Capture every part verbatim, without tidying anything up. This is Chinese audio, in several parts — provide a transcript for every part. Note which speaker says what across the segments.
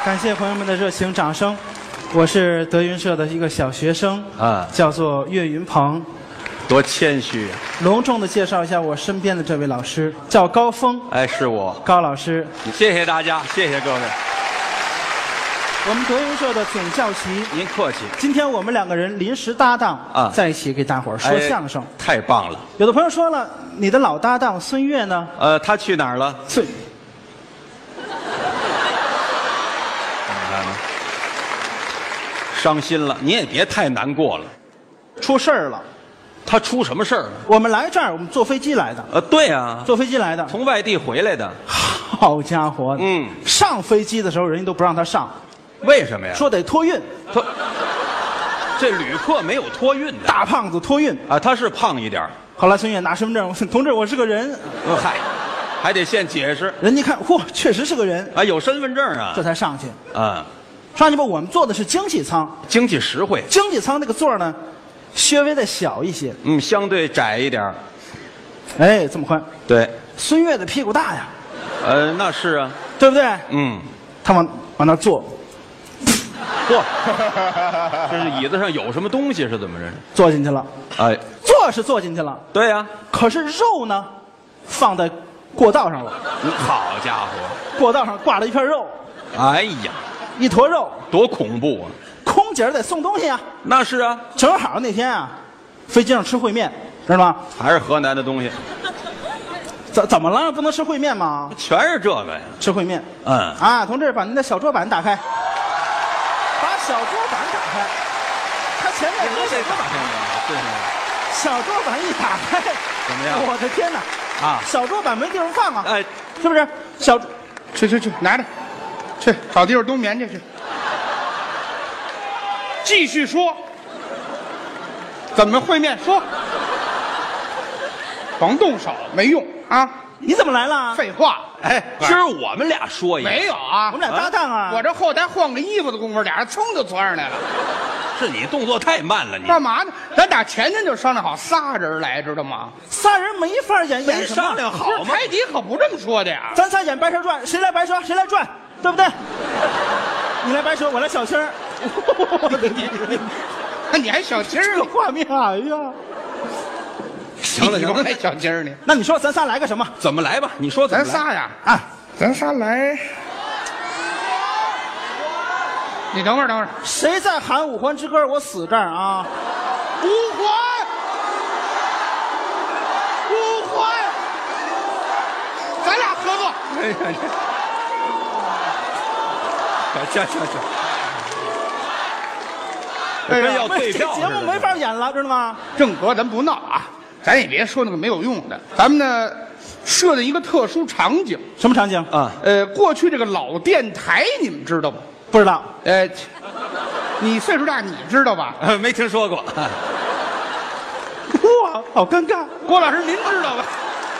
Speaker 1: 感谢朋友们的热情掌声。我是德云社的一个小学生，啊，叫做岳云鹏。
Speaker 2: 多谦虚啊！
Speaker 1: 隆重的介绍一下我身边的这位老师，叫高峰。
Speaker 2: 哎，是我，
Speaker 1: 高老师。
Speaker 2: 谢谢大家，谢谢各位。
Speaker 1: 我们德云社的总教习，
Speaker 2: 您客气。
Speaker 1: 今天我们两个人临时搭档啊，在一起给大伙儿说相声，
Speaker 2: 哎，太棒了。
Speaker 1: 有的朋友说了，你的老搭档孙越呢？
Speaker 2: 呃，他去哪儿了？
Speaker 1: 孙。
Speaker 2: 伤心了，你也别太难过了。
Speaker 1: 出事儿了。
Speaker 2: 他出什么事儿了？
Speaker 1: 我们来这儿，我们坐飞机来的。
Speaker 2: 呃，对啊，
Speaker 1: 坐飞机来的，
Speaker 2: 从外地回来的。
Speaker 1: 好家伙，嗯，上飞机的时候人家都不让他上，
Speaker 2: 为什么呀？
Speaker 1: 说得托运。
Speaker 2: 托，这旅客没有托运的。
Speaker 1: 大胖子托运
Speaker 2: 啊，他是胖一点。
Speaker 1: 后来孙越拿身份证，同志，我是个人。
Speaker 2: 呃，嗨，还得现解释。
Speaker 1: 人家看，嚯，确实是个人
Speaker 2: 啊，有身份证啊，
Speaker 1: 这才上去。
Speaker 2: 啊，
Speaker 1: 上去吧，我们坐的是经济舱，
Speaker 2: 经济实惠。
Speaker 1: 经济舱那个座呢？稍微的小一些，
Speaker 2: 嗯，相对窄一点。
Speaker 1: 哎，这么宽。
Speaker 2: 对，
Speaker 1: 孙越的屁股大呀。
Speaker 2: 呃，那是啊，
Speaker 1: 对不对？
Speaker 2: 嗯，
Speaker 1: 他往往那坐，
Speaker 2: 嚯，这是椅子上有什么东西是怎么着？
Speaker 1: 坐进去了。
Speaker 2: 哎，
Speaker 1: 坐是坐进去了。
Speaker 2: 对呀，
Speaker 1: 可是肉呢，放在过道上了。
Speaker 2: 好家伙，
Speaker 1: 过道上挂了一片肉。
Speaker 2: 哎呀，
Speaker 1: 一坨肉，
Speaker 2: 多恐怖啊！
Speaker 1: 空姐得送东西啊。
Speaker 2: 那是啊，
Speaker 1: 正好那天啊，飞机上吃烩面，知道吗？
Speaker 2: 还是河南的东西。
Speaker 1: 怎怎么了？不能吃烩面吗？
Speaker 2: 全是这个呀，
Speaker 1: 吃烩面。
Speaker 2: 嗯
Speaker 1: 啊，同志，把您的小桌板打开，把小桌板打开。他前面有小桌板，
Speaker 2: 对。
Speaker 1: 小桌板一打开，
Speaker 2: 怎么样？
Speaker 1: 我的天哪！啊，小桌板没地方放啊！
Speaker 2: 哎，
Speaker 1: 是不是？小，
Speaker 3: 去去去，拿着，去找地方冬眠去去。继续说，怎么烩面说？甭动手，没用啊！
Speaker 1: 你怎么来了？
Speaker 3: 废话，
Speaker 2: 哎，今儿我们俩说一个，
Speaker 3: 没有啊，
Speaker 1: 我们俩搭档啊。
Speaker 3: 我这后台换个衣服的功夫，俩人噌就钻上来了。
Speaker 2: 是你动作太慢了，你
Speaker 3: 干嘛呢？咱打前天就商量好，仨人来，知道吗？
Speaker 1: 仨人没法演，演什么？
Speaker 2: 商量好吗？
Speaker 3: 台底可不这么说的呀。
Speaker 1: 咱仨演白蛇传，谁来白蛇，谁来转，对不对？你来白蛇，我来小青儿。
Speaker 3: 你还小鸡儿呢？
Speaker 1: 画面，哎呀！
Speaker 3: 行了行了，还小鸡儿呢？
Speaker 1: 那你说咱仨来个什么？
Speaker 2: 怎么来吧？你说怎么
Speaker 3: 来？咱仨呀，
Speaker 1: 啊，
Speaker 3: 咱仨来。你等会儿，等会儿，
Speaker 1: 谁在喊五环之歌？我死这儿啊！
Speaker 3: 五环，五环，咱俩合作。
Speaker 2: 哎呀，行行行，
Speaker 3: 哎呀，
Speaker 2: 要退票，
Speaker 1: 这节目没法演了，知道吗？
Speaker 3: 正格，咱不闹啊，咱也别说那个没有用的，咱们呢设定一个特殊场景。
Speaker 1: 什么场景
Speaker 2: 啊？
Speaker 3: 呃，过去这个老电台，你们知道吗？
Speaker 1: 不知道。
Speaker 3: 呃，你岁数大，你知道吧？
Speaker 2: 呃，没听说过。
Speaker 1: 哇，好尴尬。
Speaker 3: 郭老师，您知道吧？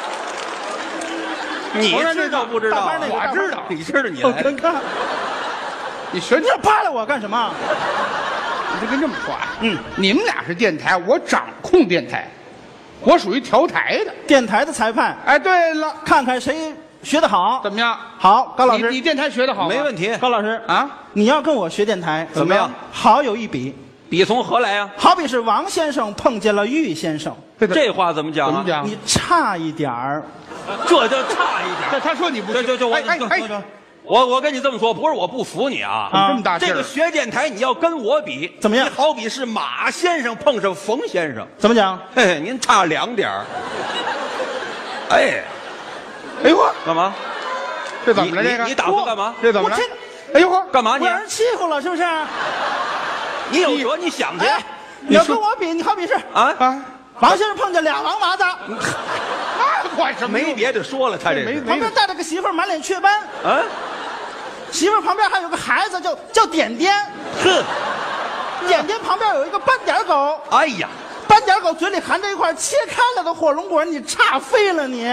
Speaker 2: 你知道不知道？
Speaker 3: 我知道，
Speaker 2: 你知道你来。
Speaker 1: 好尴尬。
Speaker 3: 你学
Speaker 1: 你扒拉我干什么？
Speaker 3: 你就跟这么说啊？嗯，你们俩是电台，我掌控电台，我属于调台的，
Speaker 1: 电台的裁判。
Speaker 3: 哎，对了，
Speaker 1: 看看谁学得好。
Speaker 3: 怎么样？
Speaker 1: 好，高老师，
Speaker 3: 你, 你电台学得好吗？
Speaker 2: 没问题。
Speaker 1: 高老师
Speaker 3: 啊，
Speaker 1: 你要跟我学电台，
Speaker 2: 怎么样？
Speaker 1: 好有一比。
Speaker 2: 比从何来呀？
Speaker 1: 好比是王先生碰见了玉先生，
Speaker 2: 这话怎么讲啊？
Speaker 3: 怎么讲？
Speaker 1: 你差一点儿，
Speaker 2: 这就差一点。
Speaker 3: 他他说你不，
Speaker 2: 就就就我，
Speaker 3: 哎哎哎，
Speaker 2: 我我跟你这么说，不是我不服你啊，
Speaker 3: 啊这么大劲儿。
Speaker 2: 这个学电台你要跟我比，
Speaker 1: 怎么样？
Speaker 2: 你好比是马先生碰上冯先生，
Speaker 1: 怎么讲？
Speaker 2: 嘿嘿，您差两点儿。哎，
Speaker 3: 哎呦呵，
Speaker 2: 干嘛？
Speaker 3: 这怎么了？这个
Speaker 2: 你你打算干嘛？
Speaker 3: 这怎么了？
Speaker 1: 我
Speaker 3: 哎呦呵，
Speaker 2: 干嘛你？
Speaker 1: 我让人欺负了是不是？
Speaker 2: 你有辙你想去。
Speaker 1: 哎，你要跟我比，你好比是
Speaker 2: 啊
Speaker 3: 啊，
Speaker 1: 王先生碰见俩王麻子，
Speaker 3: 那管什么？
Speaker 2: 没别的说了，他这
Speaker 3: 没
Speaker 1: 旁边带着个媳妇儿，满脸雀斑。
Speaker 2: 啊，
Speaker 1: 媳妇儿旁边还有个孩子，叫叫点点。
Speaker 2: 哼，
Speaker 1: 点点旁边有一个斑点狗。
Speaker 2: 哎呀，
Speaker 1: 斑点狗嘴里含着一块切开了的火龙果，你差飞了你。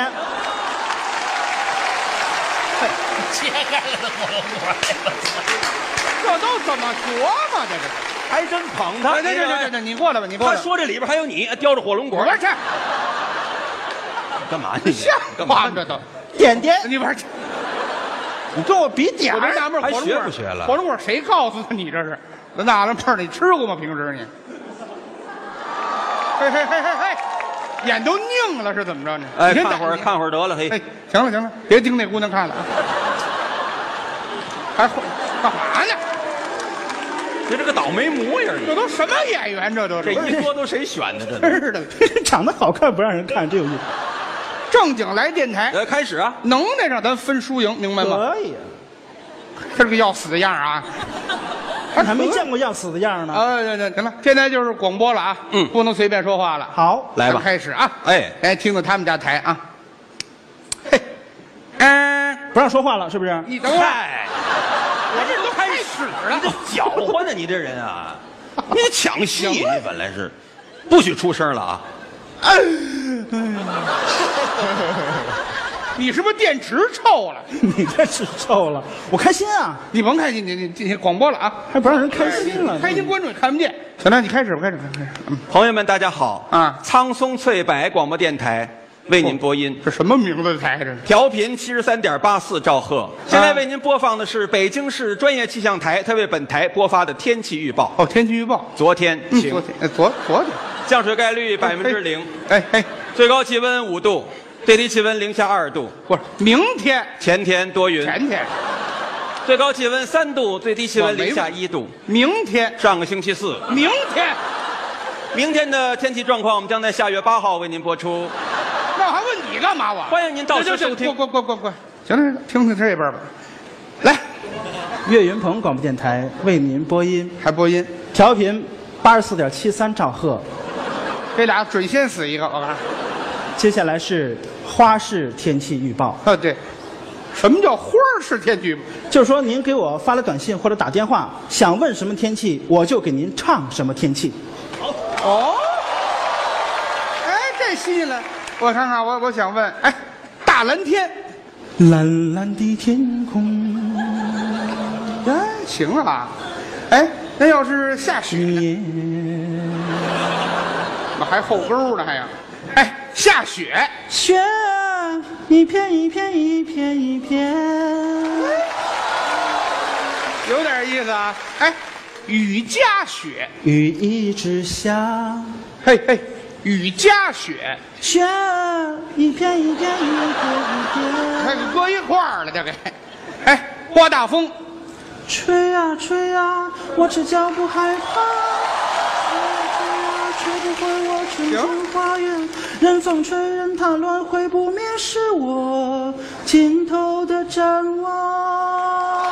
Speaker 3: 切开了的火龙果，这都怎么琢磨的？这
Speaker 2: 还真捧他。
Speaker 3: 对对对对，你过来吧，你过来。
Speaker 2: 他说这里边还有你叼着火龙果。
Speaker 3: 我这
Speaker 2: 干嘛呢？
Speaker 3: 像话吗？这都
Speaker 1: 点点，
Speaker 3: 你玩
Speaker 1: 你跟我比点儿，
Speaker 3: 我这纳闷，
Speaker 2: 还
Speaker 3: 火龙果
Speaker 2: 学不学了
Speaker 3: 火龙果谁告诉的你这是？那纳了闷，你吃过吗？平时你？嘿嘿嘿嘿嘿，眼都拧了是怎么着呢？
Speaker 2: 哎，
Speaker 3: 你先
Speaker 2: 看会儿
Speaker 3: 等
Speaker 2: 看会儿得了，嘿
Speaker 3: 哎，，行了行了，别盯那姑娘看了啊！还干嘛呢？
Speaker 2: 你这个倒霉模样，
Speaker 3: 这都什么演员？这都
Speaker 2: 这
Speaker 3: 是
Speaker 2: 一说都谁选的？这都
Speaker 3: 真是的，
Speaker 1: 长得好看不让人看，真有意思。
Speaker 3: 正经来电台，
Speaker 2: 呃，开始啊，
Speaker 3: 能耐上咱分输赢，明白吗？
Speaker 1: 可以，
Speaker 3: 他这个要死的样啊！
Speaker 1: 我还没见过要死的样呢。
Speaker 3: 啊，行行行了，现在就是广播了啊，
Speaker 2: 嗯
Speaker 3: 不能随便说话了。
Speaker 1: 好，
Speaker 2: 来吧
Speaker 3: 咱开始啊！
Speaker 2: 哎
Speaker 3: 哎，听听他们家台啊。嘿，嗯，
Speaker 1: 不让说话了，是不是？
Speaker 3: 你等会儿，
Speaker 2: 嗨，
Speaker 3: 我这都开始了。
Speaker 2: 搅和呢，你这人啊，你得抢戏，你本来是不许出声了啊！
Speaker 3: 你是不是电池臭了？
Speaker 1: 你这是臭了，我开心啊，
Speaker 3: 你甭开心，你你你广播了啊！
Speaker 1: 还不让人开心了。
Speaker 3: 开心观众也看不见。行了，你开始吧，开始吧，开始。嗯，
Speaker 2: 朋友们，大家好
Speaker 3: 啊
Speaker 2: 苍松翠柏广播电台为您播音。
Speaker 3: 这什么名字的台？这是
Speaker 2: 调频七十三点八四兆赫，现在为您播放的是北京市专业气象台，它为本台播发的天气预报。
Speaker 3: 哦，天气预报。
Speaker 2: 昨天
Speaker 3: 嗯，
Speaker 2: 晴
Speaker 3: 昨，天，呃昨昨天，
Speaker 2: 降水概率百分之零，
Speaker 3: 哎哎，
Speaker 2: 最高气温五度，最低气温零下二度。
Speaker 3: 不是明天，
Speaker 2: 前天多云，
Speaker 3: 前天，
Speaker 2: 最高气温三度，最低气温零下一度。
Speaker 3: 明天，
Speaker 2: 上个星期四，
Speaker 3: 明天，
Speaker 2: 明天的天气状况，我们将在下月八号为您播出。
Speaker 3: 那我还问你干嘛？我
Speaker 2: 欢迎您到时
Speaker 3: 行行
Speaker 2: 收听
Speaker 3: 行过过过过过，行了行了，听听这边吧。来，
Speaker 1: 岳云鹏广播电台为您播音，
Speaker 3: 还播音，
Speaker 1: 调频八十四点七三兆赫。
Speaker 3: 这俩准先死一个，我看。
Speaker 1: 接下来是花式天气预报，
Speaker 3: 啊，对，什么叫花式天气预报？
Speaker 1: 就是说您给我发了短信或者打电话，想问什么天气，我就给您唱什么天气。
Speaker 3: 哦，哎，这新鲜了。我看看，我我想问，哎，大蓝天，
Speaker 1: 蓝蓝的天空，
Speaker 3: 哎，行啊。哎，那要是下雪呢？
Speaker 1: 年
Speaker 3: 我还后沟呢，还有。哎，下雪，
Speaker 1: 雪一片一片一片一片，
Speaker 3: 有点意思啊。哎，雨夹雪，
Speaker 1: 雨一直下，
Speaker 3: 嘿嘿，雨夹雪，
Speaker 1: 雪一片一片一片一片，
Speaker 3: 还给搁一块儿了，这给。哎，刮大风，
Speaker 1: 吹啊吹啊，我只脚不害怕。吹不回我纯净花园，任风吹，任它乱，会不灭是我尽头的展望。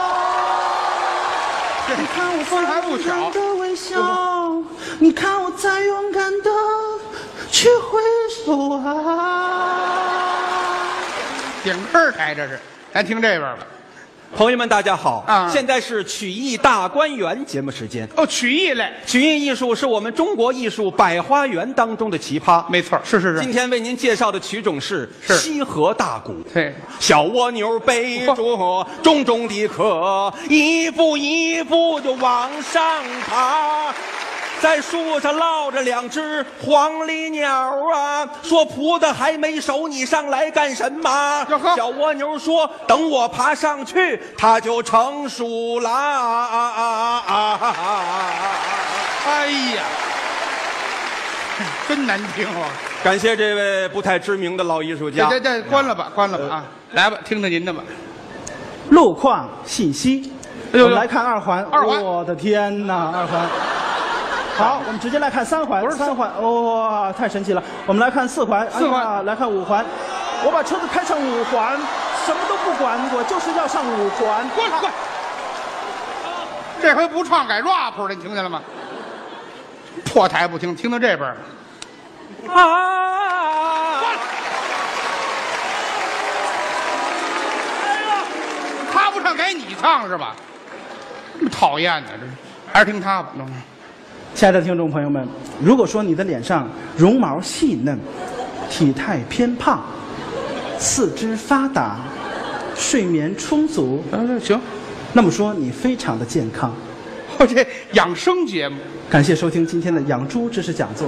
Speaker 1: 你看我
Speaker 3: 风还不小
Speaker 1: 在勇敢的微笑，你看我在勇敢的去挥手啊。
Speaker 3: 顶客台这是，咱听这边吧。
Speaker 2: 朋友们，大家好
Speaker 3: 啊
Speaker 2: 现在是曲艺大观园节目时间。
Speaker 3: 哦，曲艺类，
Speaker 2: 曲艺艺术是我们中国艺术百花园当中的奇葩。
Speaker 3: 没错，是是是，
Speaker 2: 今天为您介绍的曲种是
Speaker 3: 是
Speaker 2: 西河大鼓。
Speaker 3: 对，
Speaker 2: 小蜗牛背着重重的壳，一步一步就往上爬。在树上落着两只黄鹂鸟啊，说葡萄还没熟，你上来干什么
Speaker 3: 哟呵？
Speaker 2: 小蜗牛说：“等我爬上去，它就成熟啦。”
Speaker 3: 哎呀，真难听啊！
Speaker 2: 感谢这位不太知名的老艺术
Speaker 3: 这
Speaker 2: 家。
Speaker 3: 这这，关了吧，关了吧啊！来吧，听听您的吧。
Speaker 1: 路况信息，
Speaker 3: 哎呦
Speaker 1: 我们来看二环。
Speaker 3: 二环
Speaker 1: 我的天哪，二环。好，我们直接来看三环。
Speaker 3: 不是
Speaker 1: 三环，哇、太神奇了。我们来看四环。
Speaker 3: 四环
Speaker 1: 哎呀来看五环。我把车子开上五环，什么都不管，我就是要上五环。
Speaker 3: 滚滚！这回不唱改 rap 了，你听见了吗？破台不听，听到这边儿。
Speaker 2: 啊！
Speaker 3: 他不唱改你唱是吧？这么讨厌呢，这是还是听他吧。嗯
Speaker 1: 亲爱的听众朋友们，如果说你的脸上绒毛细嫩，体态偏胖，四肢发达，睡眠充足，
Speaker 3: 嗯，行，
Speaker 1: 那么说你非常的健康。
Speaker 3: 我这养生节目，
Speaker 1: 感谢收听今天的养猪知识讲座。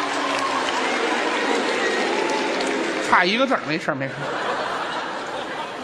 Speaker 3: 差一个字儿，没事儿没事儿。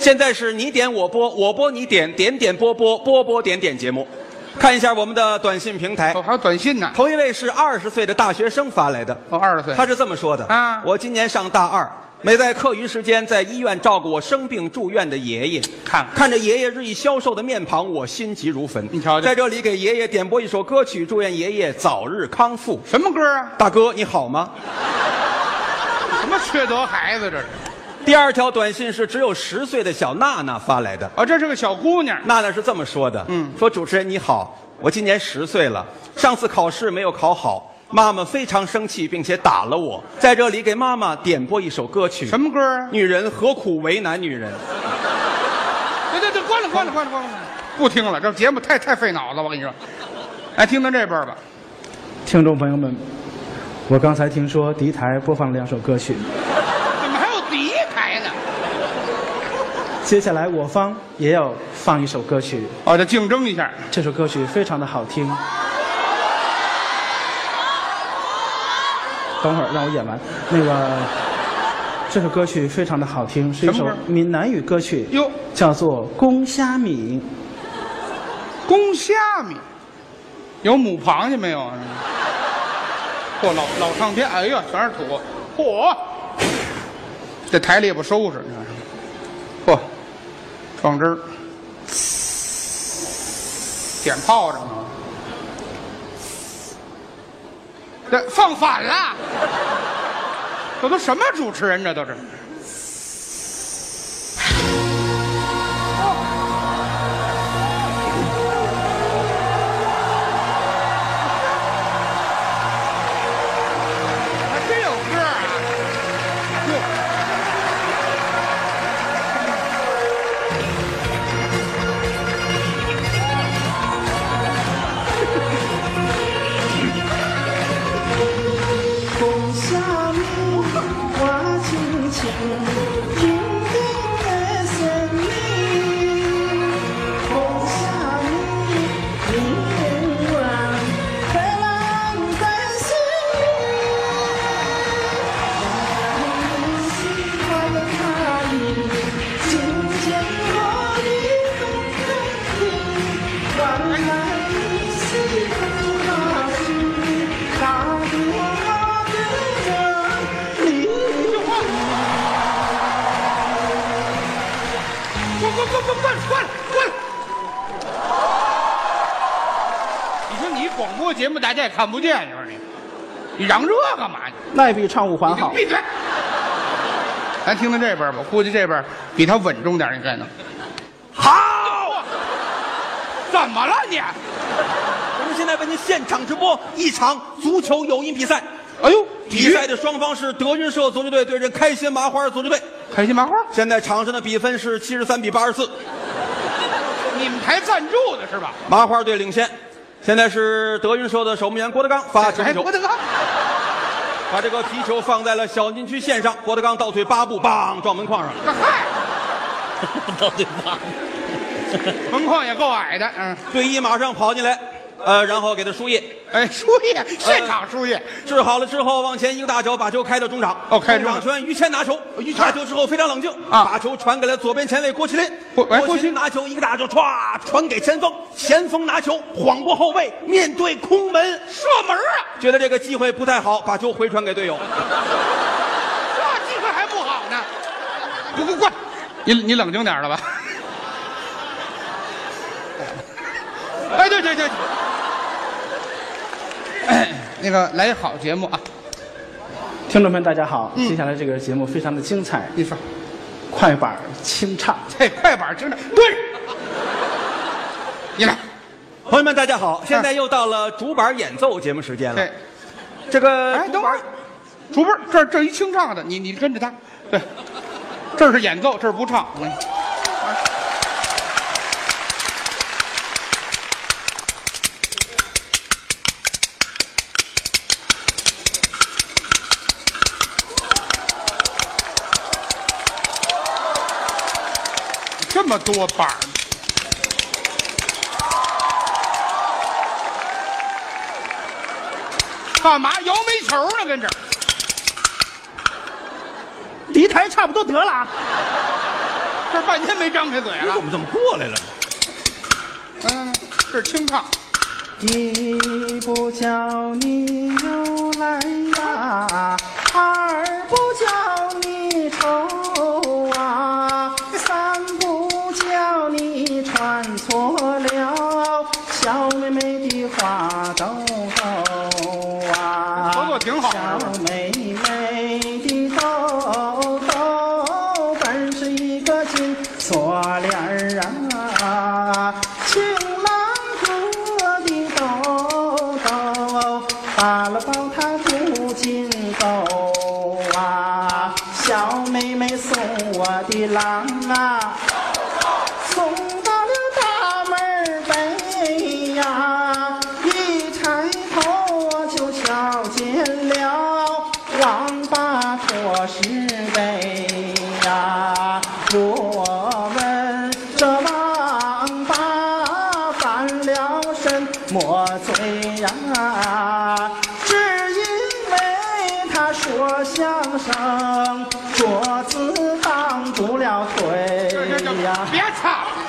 Speaker 2: 现在是你点我播，我播你点，点点播播，播播点点节目。看一下我们的短信平台，
Speaker 3: 哦，还有短信呢。
Speaker 2: 头一位是二十岁的大学生发来的，
Speaker 3: 哦，二十岁。
Speaker 2: 他是这么说的
Speaker 3: 啊
Speaker 2: 我今年上大二，没在课余时间在医院照顾我生病住院的爷爷，
Speaker 3: 看
Speaker 2: 看着爷爷日益消瘦的面庞，我心急如焚。
Speaker 3: 你瞧瞧
Speaker 2: 在这里给爷爷点播一首歌曲，祝愿爷爷早日康复。
Speaker 3: 什么歌啊？
Speaker 2: 大哥你好吗？
Speaker 3: 什么缺德孩子这是？
Speaker 2: 第二条短信是只有十岁的小娜娜发来的，
Speaker 3: 哦，这是个小姑娘。
Speaker 2: 娜娜是这么说的，
Speaker 3: 嗯
Speaker 2: 说主持人你好，我今年十岁了，上次考试没有考好，妈妈非常生气，并且打了我。在这里给妈妈点播一首歌曲，
Speaker 3: 什么歌啊？
Speaker 2: 女人何苦为难女人？
Speaker 3: 对对对，关了关了关了关了，不听了，这节目太太费脑子，我跟你说。来，听听这边吧。
Speaker 1: 听众朋友们，我刚才听说敌台播放了两首歌曲，
Speaker 3: 怎么还有敌台呢？
Speaker 1: 接下来我方也要放一首歌曲，
Speaker 3: 哦，这竞争一下。
Speaker 1: 这首歌曲非常的好听。等会儿让我演完。那个，这首歌曲非常的好听，是一首
Speaker 3: 什么歌
Speaker 1: 闽南语歌曲，
Speaker 3: 哟，
Speaker 1: 叫做《公虾米》。
Speaker 3: 公虾米，有母螃蟹没有啊？嚯，老老唱片，哎呀，全是土。嚯，这台里也不收拾，你看。嚯，装汁儿，点炮仗呢。这放反了，这都什么主持人？这都是。还真有歌啊！
Speaker 1: 公虾米，我轻轻轻轻的声音。公虾米，你愿望的人在心里。我喜欢他的今天我的动听，原来你喜欢他是大多。
Speaker 3: 关关关关关关关！你说你广播节目大家也看不见，你说你，你嚷这干嘛？
Speaker 1: 那也比唱五环好。
Speaker 3: 闭嘴！咱听听这边吧，估计这边比他稳重点，应该能。好，怎么了你？
Speaker 2: 我们现在为您现场直播一场足球友谊比赛。
Speaker 3: 哎呦，
Speaker 2: 比赛的双方是德云社足球队对阵开心麻花足球队。
Speaker 3: 开心麻花，
Speaker 2: 现在场上的比分是七十三比八十四，
Speaker 3: 你们台赞助的是吧？
Speaker 2: 麻花队领先。现在是德云社的守门员郭德纲发球，
Speaker 3: 哎，郭德纲，
Speaker 2: 把这个皮球放在了小禁区线上，郭德纲倒退八步，梆撞门框上。
Speaker 3: 嗨，
Speaker 2: 倒退八步，
Speaker 3: 门框也够矮的，嗯，
Speaker 2: 队医马上跑进来，呃，然后给他输液。
Speaker 3: 哎，输液，现场输液，
Speaker 2: 治好了之后，往前一个大脚把球开到中场。
Speaker 3: 哦开中场
Speaker 2: 中场权于谦拿球，
Speaker 3: 于谦
Speaker 2: 拿球之后非常冷静
Speaker 3: 啊
Speaker 2: 把球传给了左边前卫郭麒麟。
Speaker 3: 郭哎郭麒麟
Speaker 2: 麒麟拿球一个大脚歘传给前锋，前锋拿球晃过后卫，面对空门
Speaker 3: 射门啊！
Speaker 2: 觉得这个机会不太好，把球回传给队友。
Speaker 3: 这机会还不好呢。滚滚滚！你你冷静点了吧？哎，对对对。哎，那个来一好节目啊！
Speaker 1: 听众们，大家好，接下来这个节目非常的精彩，
Speaker 3: 你说，
Speaker 1: 快板清唱。
Speaker 3: 这快板听着对。你来，
Speaker 2: 朋友们，大家好，现在又到了主板演奏节目时间了。
Speaker 3: 对，
Speaker 2: 这个
Speaker 3: 哎，
Speaker 2: 主板
Speaker 3: 等会儿，主播这儿这儿一清唱的，你你跟着他，对，这儿是演奏，这儿不唱。我跟你这么多板儿，干嘛摇煤球呢？跟这儿。
Speaker 1: 离台差不多得了啊。
Speaker 3: 这半天没张开嘴了
Speaker 2: 你怎。么这么过来了？
Speaker 3: 嗯，这是清唱。
Speaker 1: 一不叫你又来呀，二不叫你愁啊，三不叫你穿错了小妹妹的花兜兜啊，
Speaker 3: 合作挺好
Speaker 1: 小
Speaker 3: 是吧
Speaker 1: 妹妹的兜兜本是一个金锁链儿啊，情郎哥的兜兜扒了包它不进沟啊，小妹妹送我的郎啊，送到了大门北呀，一抬头我就瞧见了王八驮石碑呀，我问这王八犯了什么罪呀？只因为他说相声，桌子挡住了腿
Speaker 3: 这这这
Speaker 1: 呀。
Speaker 3: 别唱了。